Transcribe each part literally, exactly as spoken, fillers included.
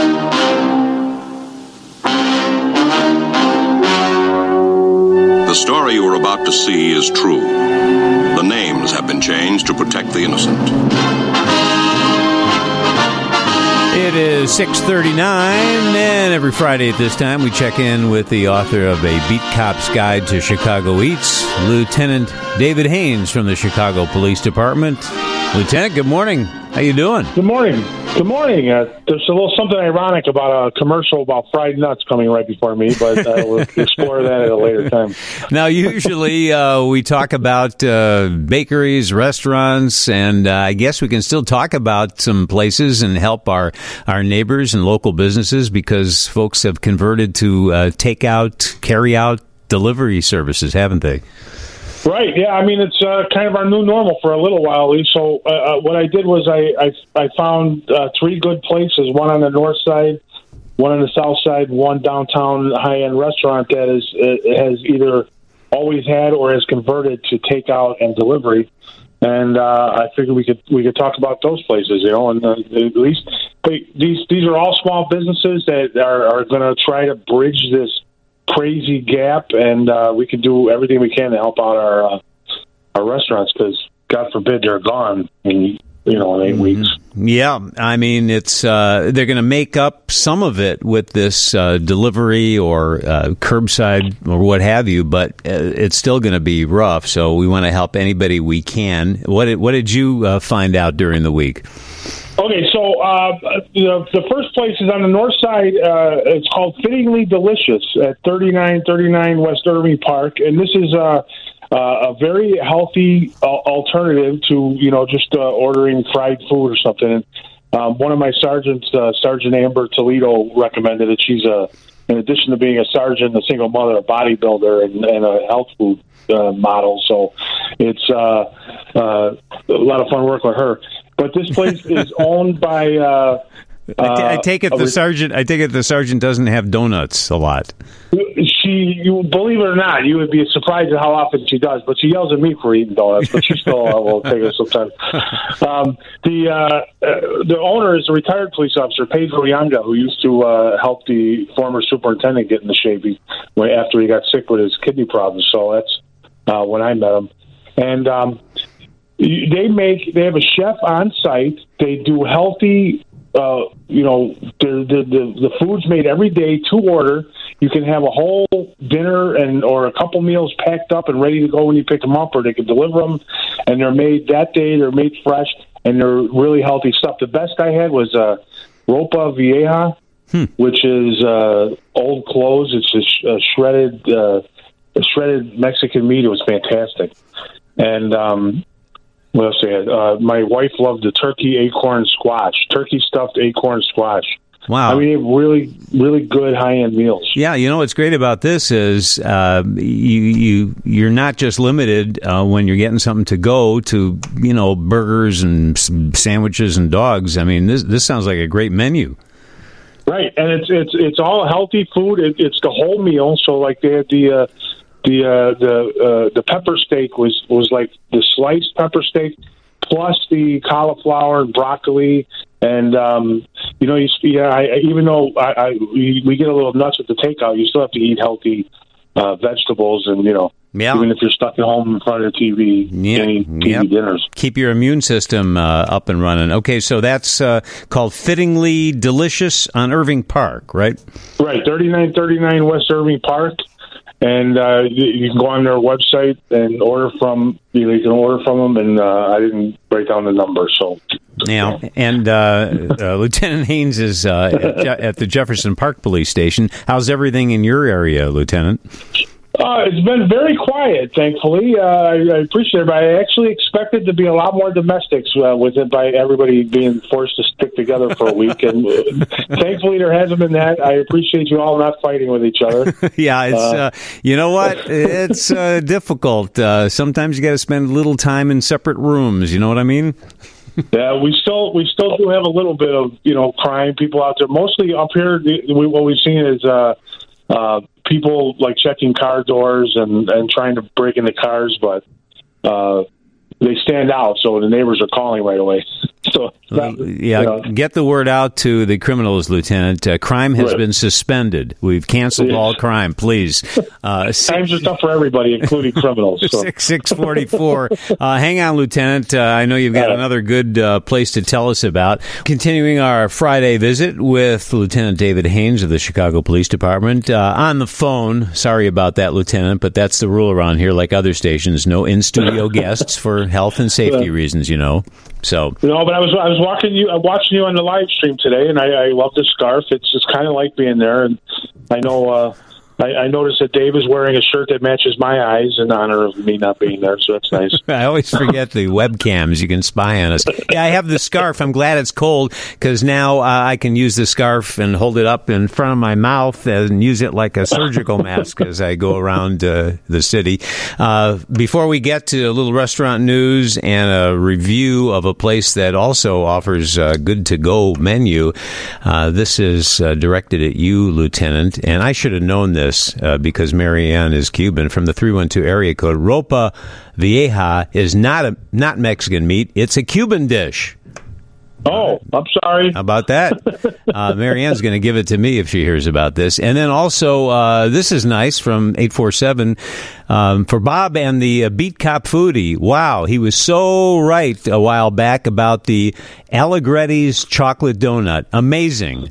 The story you are about to see is true. The names have been changed to protect the innocent. It is six thirty-nine, and every Friday at this time we check in with the author of A Beat Cop's Guide to Chicago Eats, Lieutenant David Haynes from the Chicago Police Department. Lieutenant, good morning. How you doing? Good morning. Good morning. Uh, there's a little something ironic about a commercial about fried nuts coming right before me, but uh, we'll explore that at a later time. Now, usually uh, we talk about uh, bakeries, restaurants, and uh, I guess we can still talk about some places and help our, our neighbors and local businesses because folks have converted to uh, takeout, carry-out delivery services, haven't they? Right. Yeah. I mean, it's uh, kind of our new normal for a little while, Lee. So uh, uh, what I did was I I, I found uh, three good places: one on the north side, one on the south side, one downtown high-end restaurant that is uh, has either always had or has converted to takeout and delivery. And uh, I figured we could we could talk about those places, you know. And uh, at least they, these these are all small businesses that are, are going to try to bridge this crazy gap, and uh, we can do everything we can to help out our uh, our restaurants because, God forbid, they're gone in you know in eight mm-hmm. weeks. Yeah, I mean, it's uh, they're going to make up some of it with this uh, delivery or uh, curbside or what have you, but uh, it's still going to be rough. So we want to help anybody we can. What did, what did you uh, find out during the week? Okay, so uh, the, the first place is on the north side. Uh, it's called Fittingly Delicious at thirty-nine thirty-nine West Irving Park, and this is uh, uh, a very healthy uh, alternative to you know just uh, ordering fried food or something. And um, one of my sergeants, uh, Sergeant Amber Toledo, recommended it. She's a, in addition to being a sergeant, a single mother, a bodybuilder, and, and a health food uh, model. So it's uh, uh, a lot of fun working with her. But this place is owned by. Uh, I, t- I take it the re- sergeant. I take it the sergeant doesn't have donuts a lot. She, you believe it or not, you would be surprised at how often she does. But she yells at me for eating donuts. But she still uh, will take it sometimes. Um, the uh, uh, the owner is a retired police officer, Pedro Yanga, who used to uh, help the former superintendent get into shape he, after he got sick with his kidney problems. So that's uh, when I met him, and. Um, They make. They have a chef on site. They do healthy. Uh, you know, the, the the the food's made every day to order. You can have a whole dinner and or a couple meals packed up and ready to go when you pick them up, or they can deliver them. And they're made that day. They're made fresh, and they're really healthy stuff. The best I had was uh, ropa vieja, hmm. which is uh, old clothes. It's a, sh- a shredded uh, a shredded Mexican meat. It was fantastic, and. Um, What else I had? Uh, my wife loved the turkey acorn squash, turkey stuffed acorn squash. Wow. I mean, really, really good high-end meals. Yeah, you know what's great about this is uh, you, you, you're not just limited uh, when you're getting something to go to, you know, burgers and sandwiches and dogs. I mean, this this sounds like a great menu. Right, and it's it's it's all healthy food. It, it's the whole meal. So, like, they had the... Uh, The uh, the uh, the pepper steak was, was like the sliced pepper steak plus the cauliflower and broccoli and um, you know you yeah I, even though I, I we, we get a little nuts with the takeout, you still have to eat healthy uh, vegetables and you know yeah. even if you're stuck at home in front of the T V, yeah. eating T V yep. dinners. Keep your immune system uh, up and running. Okay, so that's uh, called Fittingly Delicious on Irving Park, right? Right, thirty-nine thirty-nine West Irving Park. And uh, you, you can go on their website and order from. You know, you can order from them, and uh, I didn't break down the number. So, now, and uh, uh, Lieutenant Haynes is uh, at, Je- at the Jefferson Park Police Station. How's everything in your area, Lieutenant? Uh, it's been very quiet, thankfully. Uh, I, I appreciate it, but I actually expected to be a lot more domestics uh, with it by everybody being forced to stick together for a week. And uh, thankfully, there hasn't been that. I appreciate you all not fighting with each other. yeah, it's uh, uh, you know what? It's uh, difficult. Uh, sometimes you got to spend a little time in separate rooms. You know what I mean? Yeah, we still we still do have a little bit of you know crime people out there. Mostly up here, the, we, what we've seen is. Uh, Uh, people like checking car doors and, and trying to break into cars, but uh, they stand out, so the neighbors are calling right away. So not, yeah, you know. Get the word out to the criminals, Lieutenant. Uh, crime has Right. been suspended. We've canceled Yeah. all crime, please. Uh, Times are tough for everybody, including criminals. So. Six six forty four. Uh, hang on, Lieutenant. Uh, I know you've got Uh, another good uh, place to tell us about. Continuing our Friday visit with Lieutenant David Haynes of the Chicago Police Department uh, on the phone. Sorry about that, Lieutenant, but that's the rule around here. Like other stations, no in studio guests for health and safety Yeah. reasons. You know. So No, but I was I was watching you, uh, watching you on the live stream today, and I, I love the scarf. It's just kind of like being there, and I know. Uh, I, I noticed that Dave is wearing a shirt that matches my eyes in honor of me not being there, so that's nice. I always forget the webcams. You can spy on us. Yeah, I have the scarf. I'm glad it's cold because now uh, I can use the scarf and hold it up in front of my mouth and use it like a surgical mask as I go around uh, the city. Uh, before we get to a little restaurant news and a review of a place that also offers a good to-go menu, uh, this is uh, directed at you, Lieutenant, and I should have known this. Uh, because Marianne is Cuban from the three one two area code. Ropa Vieja is not a not Mexican meat; it's a Cuban dish. Oh, I'm sorry. How about that? Uh, Marianne's going to give it to me if she hears about this. And then also, uh, this is nice from eight four seven um, for Bob and the uh, Beat Cop Foodie. Wow, he was so right a while back about the Allegretti's chocolate donut. Amazing.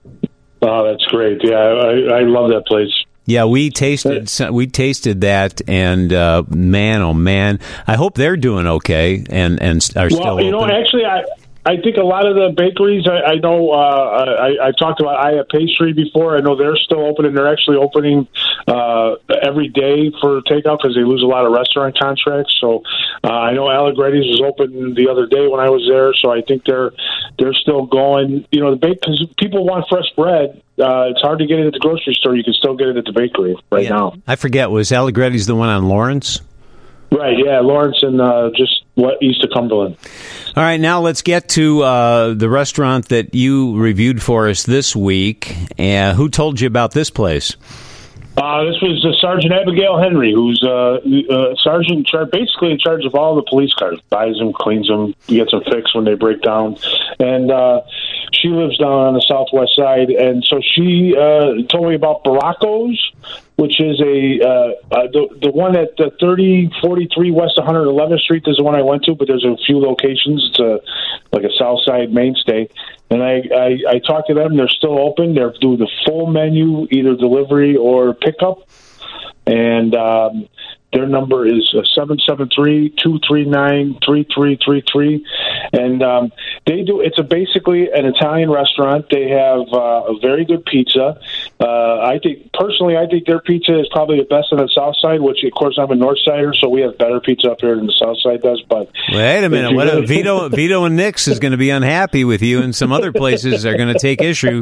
Oh, that's great. Yeah, I, I love that place. Yeah, we tasted we tasted that, and uh, man, oh man, I hope they're doing okay and and are still Well, you know, open. actually, I I think a lot of the bakeries. I, I know. Uh, I I talked about Aya Pastry before. I know they're still open, and they're actually opening uh, every day for takeout because they lose a lot of restaurant contracts. So uh, I know Allegretti's was open the other day when I was there. So I think they're they're still going. You know, the bake because people want fresh bread. Uh, it's hard to get it at the grocery store. You can still get it at the bakery right Yeah. now. I forget, was Allegretti's the one on Lawrence? Right, yeah, Lawrence and uh, just what east of Cumberland. All right, now let's get to uh, the restaurant that you reviewed for us this week. Uh, who told you about this place? Uh, this was uh, Sergeant Abigail Henry, who's uh, uh, sergeant in charge, basically in charge of all the police cars. Buys them, cleans them, gets them fixed when they break down. And uh, she lives down on the southwest side. And so she uh, told me about Baracos, which is a uh, uh, the the one at uh, thirty forty-three West one hundred eleventh Street is the one I went to, but there's a few locations. It's a like a South Side mainstay. And I, I, I talked to them. They're still open. They're doing the full menu, either delivery or pickup. And um, their number is seven seven three, two three nine, three three three three. And um, they do. It's a basically an Italian restaurant. They have uh, a very good pizza. Uh, I think personally, I think their pizza is probably the best on the South Side. Which, of course, I'm a North Sider, so we have better pizza up here than the South Side does. But Wait a minute, what if Vito Vito and Nix is going to be unhappy with you, and some other places are going to take issue.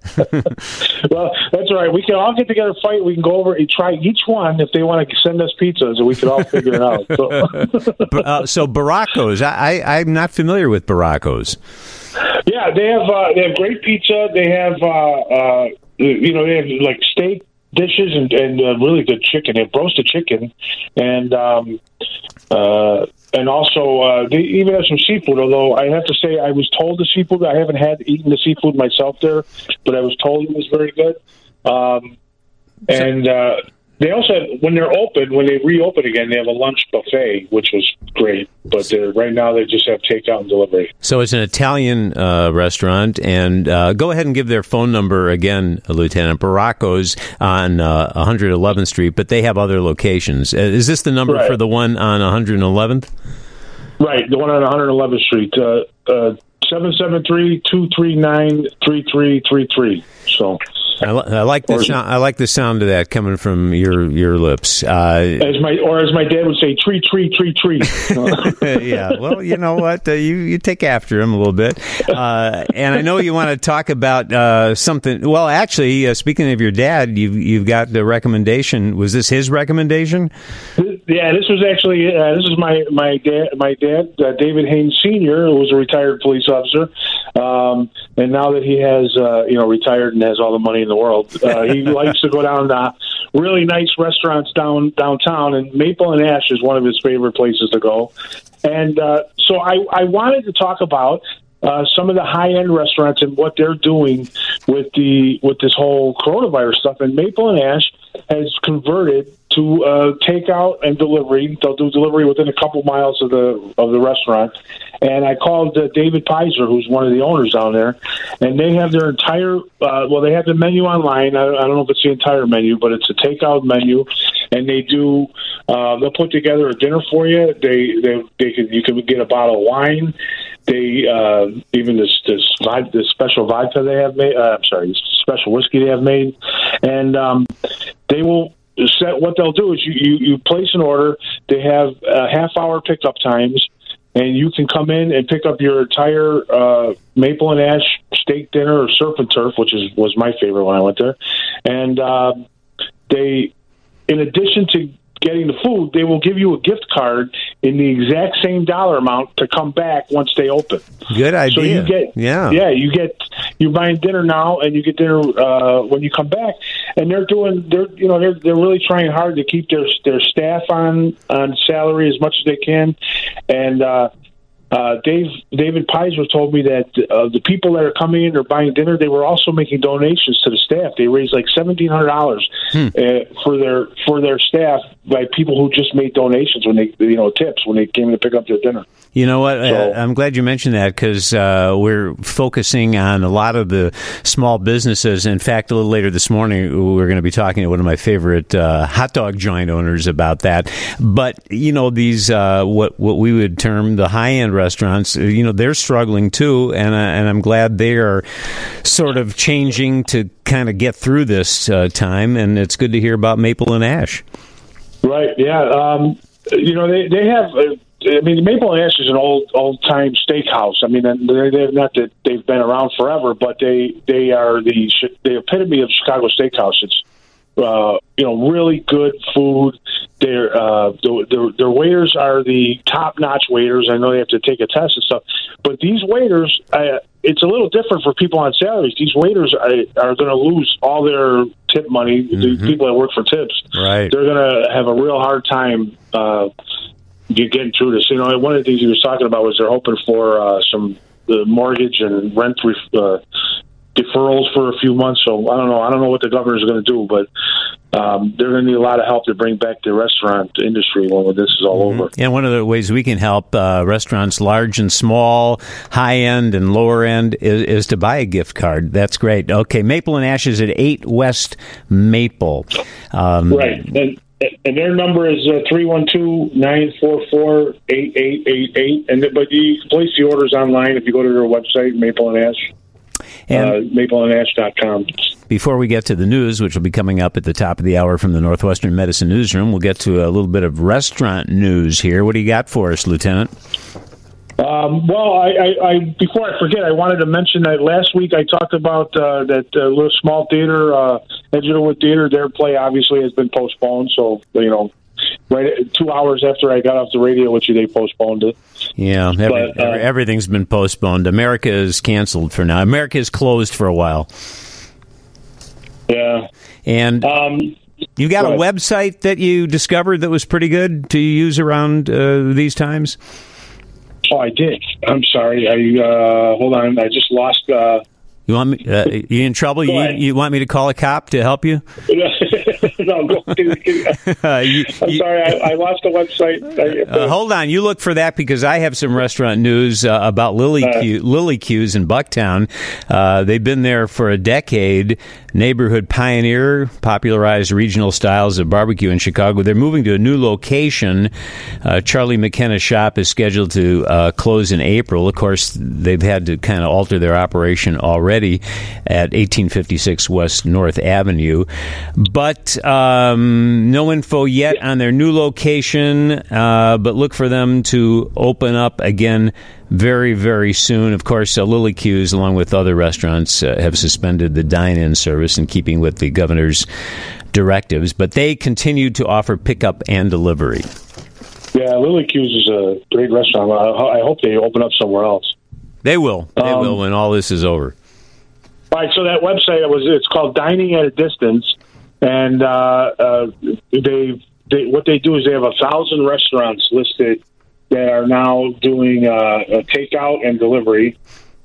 Well, that's all right. We can all get together, fight. We can go over and try each one if they want to send us pizzas, and we can all figure it out. So, uh, so Baracos, I, I, I'm not familiar with Baracos. yeah, they have uh, they have great pizza. They have uh, uh, you know they have like steak dishes and, and uh, really good chicken. They have roasted chicken, and um, uh, and also uh, they even have some seafood. Although I have to say, I was told the seafood. I haven't had eaten the seafood myself there, but I was told it was very good. Um, and uh, they also have, when they're open, when they reopen again, they have a lunch buffet, which was great. But they're, right now, they just have takeout and delivery. So it's an Italian uh, restaurant, and uh, go ahead and give their phone number again, Lieutenant. Baracos on uh, one hundred eleventh Street, but they have other locations. Uh, is this the number Right. for the one on one hundred eleventh? Right, the one on one hundred eleventh Street, uh, uh, seven seven three, two three nine, three three three three. So. I, li- I like the sound. I like the sound of that coming from your your lips. Uh, As my or as my dad would say, tree, tree, tree, tree. yeah. Well, you know what? Uh, you you take after him a little bit, uh, and I know you want to talk about uh, something. Well, actually, uh, speaking of your dad, you've you've got the recommendation. Was this his recommendation? Yeah, this was actually uh, this is my my dad, my dad, uh, David Haynes Senior, who was a retired police officer, um, and now that he has uh, you know retired and has all the money in the world, uh, he likes to go down to really nice restaurants down downtown, and Maple and Ash is one of his favorite places to go. And uh, so I, I wanted to talk about uh, some of the high-end restaurants and what they're doing with the with this whole coronavirus stuff. And Maple and Ash has converted to uh, takeout and delivery. They'll do delivery within a couple miles of the of the restaurant. And I called uh, David Pizer, who's one of the owners down there, and they have their entire uh, well, they have the menu online. I, I don't know if it's the entire menu, but it's a takeout menu, and they do uh, they'll put together a dinner for you. They they they can you can get a bottle of wine. They uh, even this this, this special vodka they have made. Uh, I'm sorry, this special whiskey they have made, and um, they will. Set, what they'll do is you, you, you place an order. They have uh, half-hour pickup times, and you can come in and pick up your entire uh, Maple and Ash steak dinner or surf and turf, which is was my favorite when I went there. And uh, they, in addition to getting the food, they will give you a gift card in the exact same dollar amount to come back once they open. Good idea. So you get, yeah, yeah, you get you're buying dinner now, and you get dinner uh, when you come back. And they're doing, they're you know, they're they're really trying hard to keep their their staff on on salary as much as they can. And uh, uh, Dave David Pizer told me that uh, the people that are coming in or buying dinner, they were also making donations to the staff. They raised like seventeen hundred dollars hmm. uh, for their for their staff by people who just made donations when they you know tips when they came to pick up their dinner. You know what? So, I'm glad you mentioned that because uh, we're focusing on a lot of the small businesses. In fact, a little later this morning, we're going to be talking to one of my favorite uh, hot dog joint owners about that. But, you know, these, uh, what what we would term the high-end restaurants, you know, they're struggling too. And, uh, and I'm glad they are sort of changing to kind of get through this uh, time. And it's good to hear about Maple and Ash. Right, yeah. Um, you know, they, they have... Uh, I mean, Maple and Ash is an old, old-time steakhouse. I mean, they're, they're not that they've been around forever, but they they are the the epitome of Chicago steakhouse. It's uh, you know really good food. Their uh, their their waiters are the top-notch waiters. I know they have to take a test and stuff, but these waiters, uh, it's a little different for people on salaries. These waiters are, are going to lose all their tip money. Mm-hmm. The people that work for tips, right? They're going to have a real hard time. Uh, You're getting through this. You know, one of the things he was talking about was they're hoping for uh, some uh, mortgage and rent ref- uh, deferrals for a few months. So I don't know. I don't know what the governor's going to do, but um, they're going to need a lot of help to bring back the restaurant industry when this is all mm-hmm. over. And one of the ways we can help uh, restaurants, large and small, high end and lower end, is, is to buy a gift card. That's great. Okay, Maple and Ash is at eight West Maple. Um, right. And, And their number is uh, three one two, nine four four, eight eight eight eight. And but you can place the orders online if you go to their website, Maple and Ash, and uh, maple and ash dot com. Before we get to the news, which will be coming up at the top of the hour from the Northwestern Medicine Newsroom, we'll get to a little bit of restaurant news here. What do you got for us, Lieutenant? Um, well, I, I, I before I forget, I wanted to mention that last week I talked about uh, that uh, little small theater, uh, Edgewood Theater. Their play obviously has been postponed. So you know, right two hours after I got off the radio with you, they postponed it. Yeah, every, but, uh, everything's been postponed. America is canceled for now. America is closed for a while. Yeah, and. Um, You got a website that you discovered that was pretty good to use around uh, these times? Oh, I did. I'm sorry. I uh, hold on. I just lost. Uh, you want me? Uh, you in trouble? You, you want me to call a cop to help you? no, go. uh, you, I'm you, sorry. I, I lost the website. Uh, hold on. You look for that because I have some restaurant news uh, about Lily uh, Q, Lily Q's in Bucktown. Uh, they've been there for a decade. Neighborhood pioneer, popularized regional styles of barbecue in Chicago. They're moving to a new location. Uh, Charlie McKenna's shop is scheduled to uh, close in April. Of course, they've had to kind of alter their operation already at eighteen fifty-six West North Avenue. But um, no info yet on their new location, uh, but look for them to open up again very, very soon. Of course, uh, Lily Q's, along with other restaurants, uh, have suspended the dine-in service in keeping with the governor's directives, but they continue to offer pickup and delivery. Yeah, Lily Q's is a great restaurant. I, I hope they open up somewhere else. They will. They um, will when all this is over. All right, so that website was it's called Dining at a Distance, and uh, uh, they they what they do is they have a thousand restaurants listed that are now doing uh, a takeout and delivery,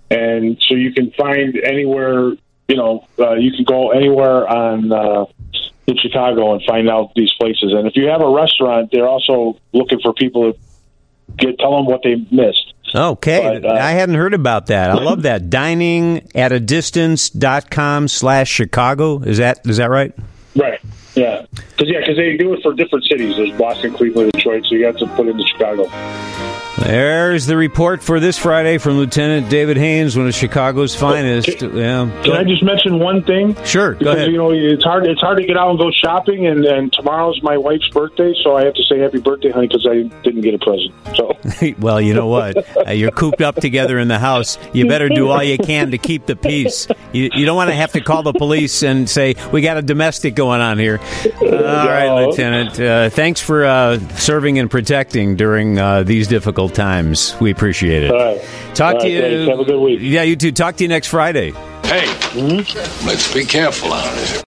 and so you can find anywhere. You know, uh, you can go anywhere on uh, in Chicago and find out these places. And if you have a restaurant, they're also looking for people to get tell them what they missed. Okay, but, uh, I hadn't heard about that. I love that. dining at a distance dot com slash Chicago. Is that is that right? Right. Yeah. Because yeah, because they do it for different cities. There's Boston, Cleveland, Detroit. So you have to put in the Chicago. There's the report for this Friday from Lieutenant David Haynes, one of Chicago's finest. Can, yeah. can I just mention one thing? Sure, go because, ahead. You know, it's hard. It's hard to get out and go shopping, and, and tomorrow's my wife's birthday, so I have to say happy birthday, honey, because I didn't get a present. So, well, you know what? Uh, you're cooped up together in the house. You better do all you can to keep the peace. You, you don't want to have to call the police and say we got a domestic going on here. Uh, all right, Lieutenant. Uh, thanks for uh, serving and protecting during uh, these difficult times. We appreciate it. All right. Talk all to right, you. Thanks. Have a good week. Yeah, you too. Talk to you next Friday. Hey, mm-hmm. let's be careful out there.